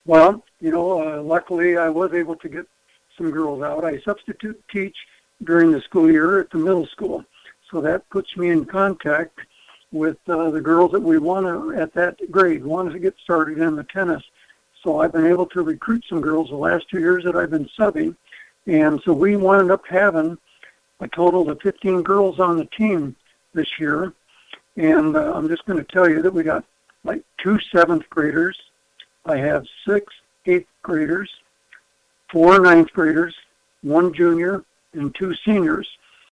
Well, luckily I was able to get some girls out. I substitute teach during the school year at the middle school. So that puts me in contact with the girls that we want to, at that grade, wanted to get started in the tennis. So I've been able to recruit some girls the last 2 years that I've been subbing. And so we wound up having a total of 15 girls on the team this year. And I'm just going to tell you that we got like 2 seventh graders. I have 6 eighth graders, 4 ninth graders, 1 junior, and 2 seniors.